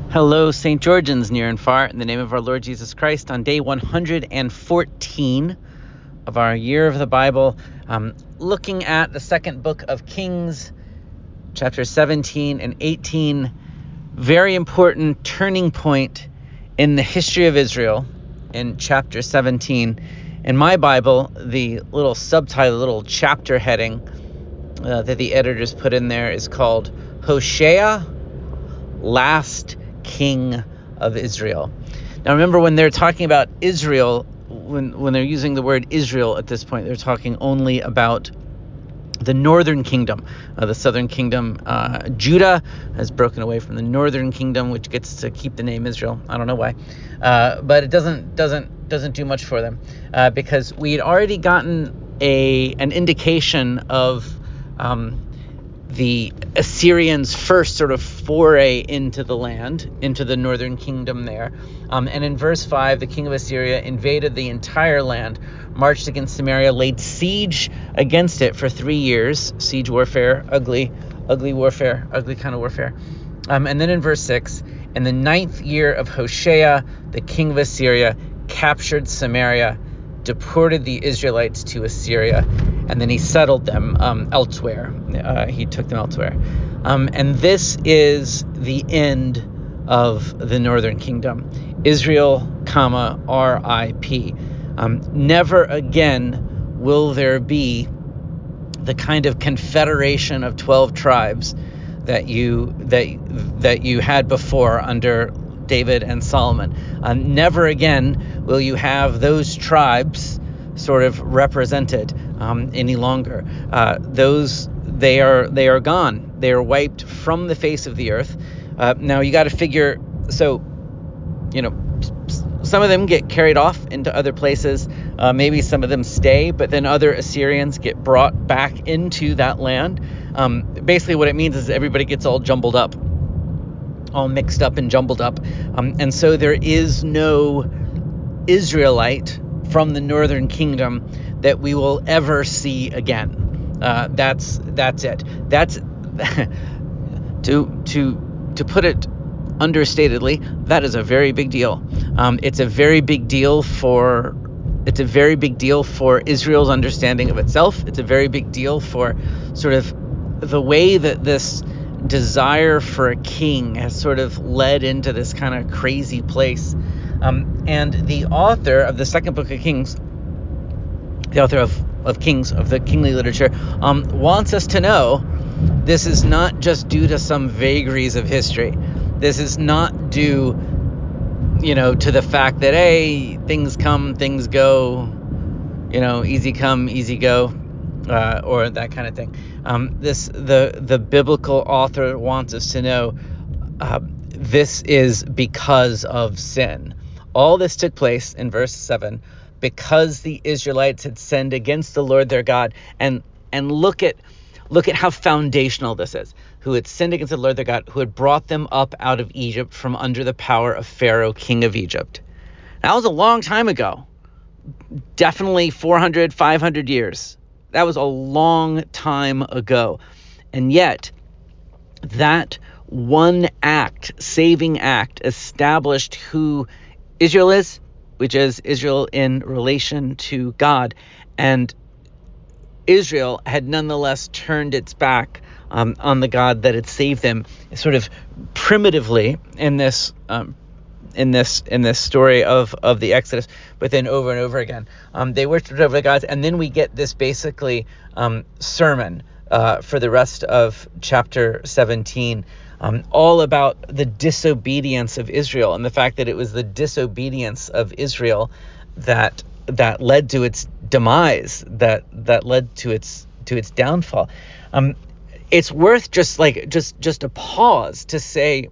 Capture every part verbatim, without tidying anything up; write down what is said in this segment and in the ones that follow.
Hello, Saint Georgians near and far, in the name of our Lord Jesus Christ, on day one hundred fourteen of our year of the Bible, um, looking at the second book of Kings, chapters seventeen and eighteen, very important turning point in the history of Israel in chapter seventeen. In my Bible, the little subtitle, little chapter heading uh, that the editors put in there is called Hosea, Last King of Israel. Now remember, when they're talking about Israel, when when they're using the word Israel at this point, they're talking only about the northern kingdom. Uh, the southern kingdom, uh, Judah, has broken away from the northern kingdom, which gets to keep the name Israel. I don't know why, uh, but it doesn't doesn't doesn't do much for them uh, because we had already gotten a an indication of um, the Assyrians' first sort of foray into the land, into the northern kingdom there. Um, and in verse five, the king of Assyria invaded the entire land, marched against Samaria, laid siege against it for three years. Siege warfare, ugly, ugly warfare, ugly kind of warfare. Um, and then in verse six, in the ninth year of Hoshea, the king of Assyria captured Samaria, deported the Israelites to Assyria, and then he settled them um, elsewhere. Uh, he took them elsewhere. Um, and this is the end of the northern kingdom. Israel, comma, R I P. Um, never again will there be the kind of confederation of twelve tribes that you that that you had before under David and Solomon. Uh, never again will you have those tribes sort of represented um, any longer. Uh, those they are they are gone. They are wiped from the face of the earth. Uh, now you got to figure. So, you know, some of them get carried off into other places. Uh, maybe some of them stay, but then other Assyrians get brought back into that land. Um, basically, what it means is everybody gets all jumbled up, all mixed up and jumbled up. Um, and so there is no Israelite from the northern kingdom that we will ever see again. Uh, that's that's it. That's to to to put it understatedly, that is a very big deal. Um, it's a very big deal for it's a very big deal for Israel's understanding of itself. It's a very big deal for sort of the way that this desire for a king has sort of led into this kind of crazy place. Um, and the author of the second book of Kings, the author of, of Kings, of the kingly literature, um, wants us to know this is not just due to some vagaries of history. This is not due, you know, to the fact that, hey, things come, things go, you know, easy come, easy go, uh, or that kind of thing. Um, this the the biblical author wants us to know uh, this is because of sin. All this took place in verse seven because the Israelites had sinned against the Lord their God. And and look at look at how foundational this is. Who had sinned against the Lord their God, who had brought them up out of Egypt from under the power of Pharaoh, king of Egypt. That was a long time ago. Definitely four hundred, five hundred years. That was a long time ago. And yet, that one act, saving act, established who Israel is, which is Israel in relation to God. And Israel had nonetheless turned its back um, on the God that had saved them, sort of primitively in this um, in this in this story of, of the Exodus, but then over and over again. Um, they worshipped other gods, and then we get this basically um, sermon uh, for the rest of chapter seventeen, um, all about the disobedience of Israel and the fact that it was the disobedience of Israel that that led to its demise, that that led to its to its downfall. Um, it's worth just like just just a pause to say,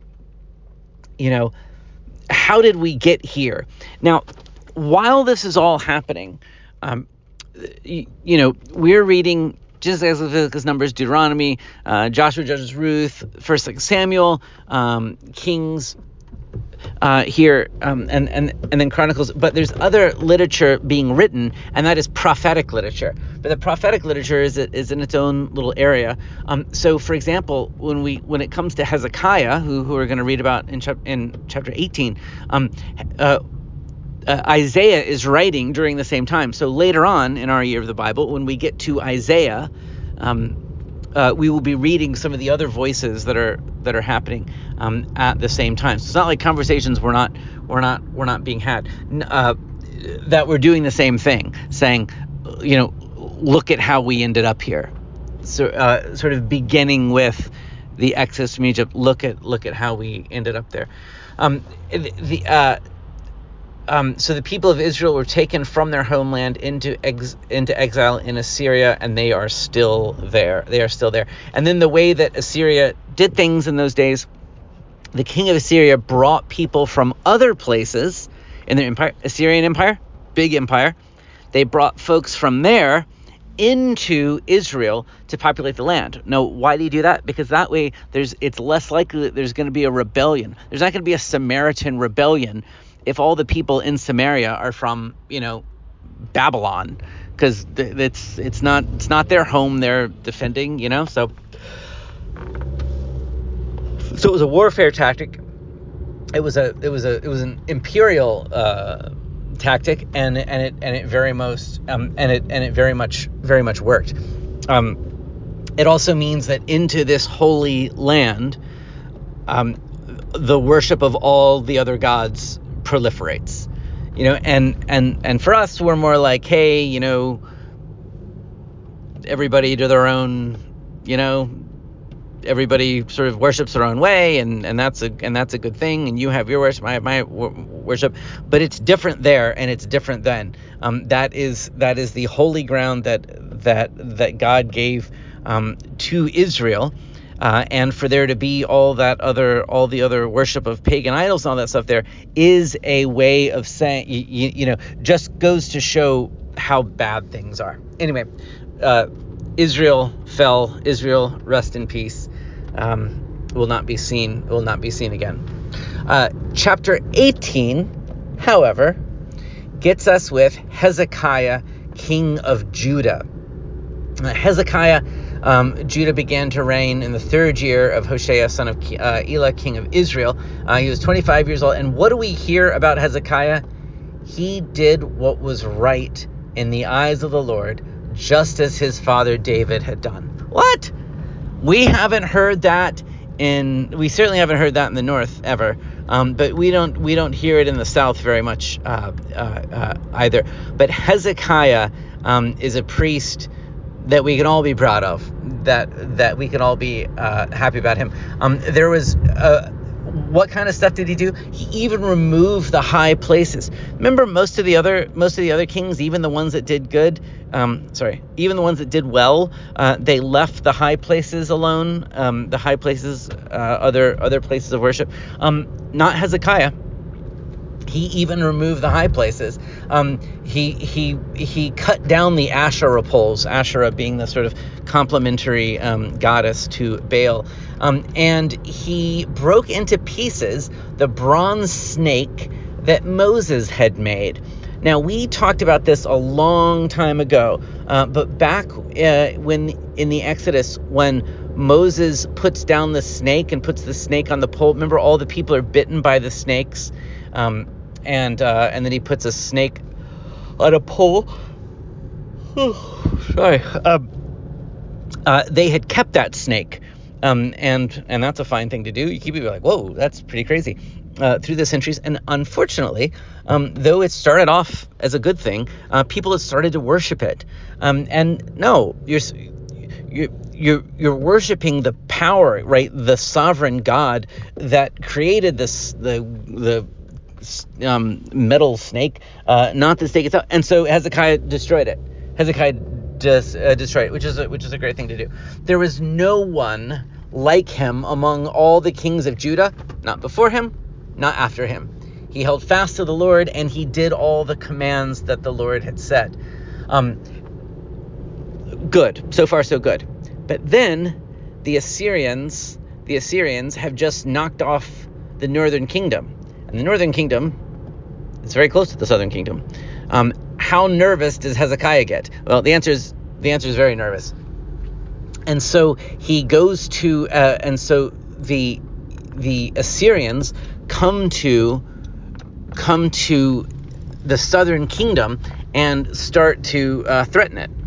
you know, how did we get here? Now, while this is all happening, um, you, you know, we're reading just as Leviticus, Numbers, Deuteronomy, uh, Joshua, Judges, Ruth, First Samuel, um, Kings, uh, here, um, and and and then Chronicles. But there's other literature being written, and that is prophetic literature. But the prophetic literature is is in its own little area. Um, so, for example, when we when it comes to Hezekiah, who who we're going to read about in chap- in chapter eighteen, um, uh, uh, Isaiah is writing during the same time. So later on in our year of the Bible, when we get to Isaiah, um, uh, we will be reading some of the other voices that are that are happening um, at the same time. So it's not like conversations were not were not were not being had. Uh, that we're doing the same thing, saying, you know, look at how we ended up here. So uh, sort of beginning with the Exodus from Egypt. Look at look at how we ended up there. Um, the uh, Um, so the people of Israel were taken from their homeland into ex- into exile in Assyria, and they are still there. They are still there. And then the way that Assyria did things in those days, the king of Assyria brought people from other places in their empire, Assyrian Empire, big empire. They brought folks from there into Israel to populate the land. Now, why do you do that? Because that way there's it's less likely that there's going to be a rebellion. There's not going to be a Samaritan rebellion if all the people in Samaria are from, you know, Babylon, because th- it's it's not it's not their home they're defending, you know. So so it was a warfare tactic. It was a it was a it was an imperial uh, tactic, and and it and it very most um, and it and it very much very much worked. Um, it also means that into this holy land, um, the worship of all the other gods proliferates, you know, and and and for us, we're more like, hey, you know, everybody to their own, you know, everybody sort of worships their own way, and and that's a and that's a good thing, and you have your worship, I have my worship. But it's different there, and it's different then. Um, that is that is the holy ground that that that God gave um, to Israel. Uh, and for there to be all that other, all the other worship of pagan idols and all that stuff there is a way of saying, you, you, you know, just goes to show how bad things are. Anyway, uh, Israel fell. Israel, rest in peace. Um, will not be seen. Will not be seen again. Uh, chapter eighteen, however, gets us with Hezekiah, king of Judah. Uh, Hezekiah, um, Judah began to reign in the third year of Hoshea, son of uh, Elah, king of Israel. Uh, he was twenty-five years old. And what do we hear about Hezekiah? He did what was right in the eyes of the Lord, just as his father David had done. What? We haven't heard that in, we certainly haven't heard that in the north ever. Um, but we don't we don't hear it in the south very much uh, uh, uh, either. But Hezekiah um, is a priest that we can all be proud of, that that we can all be uh, happy about him. Um, there was, uh, what kind of stuff did he do? He even removed the high places. Remember, most of the other most of the other kings, even the ones that did good, um, sorry, even the ones that did well, uh, they left the high places alone. Um, the high places, uh, other other places of worship. Um, not Hezekiah. He even removed the high places. Um, he he he cut down the Asherah poles, Asherah being the sort of complementary um, goddess to Baal. Um, and he broke into pieces the bronze snake that Moses had made. Now, we talked about this a long time ago, uh, but back uh, when in the Exodus, when Moses puts down the snake and puts the snake on the pole, remember all the people are bitten by the snakes, um, and uh, and then he puts a snake on a pole. Sorry. Um, uh, they had kept that snake, um, and and that's a fine thing to do. You keep it, you're like, whoa, that's pretty crazy. Uh, through the centuries, and unfortunately, um, though it started off as a good thing, uh, people have started to worship it. Um, and no, you're you're you're you're worshiping the power, right? The sovereign God that created this the the um, metal snake, uh, not the snake itself. And so Hezekiah destroyed it. Hezekiah dis, uh, destroyed it, which is a, which is a great thing to do. There was no one like him among all the kings of Judah, not before him, not after him. He held fast to the Lord, and he did all the commands that the Lord had said. Um, good. So far, so good. But then the Assyrians, the Assyrians have just knocked off the northern kingdom. And the northern kingdom is very close to the southern kingdom. Um, how nervous does Hezekiah get? Well, the answer is the answer is very nervous. And so he goes to, uh, and so the the Assyrians come to come to the southern kingdom and start to uh, threaten it.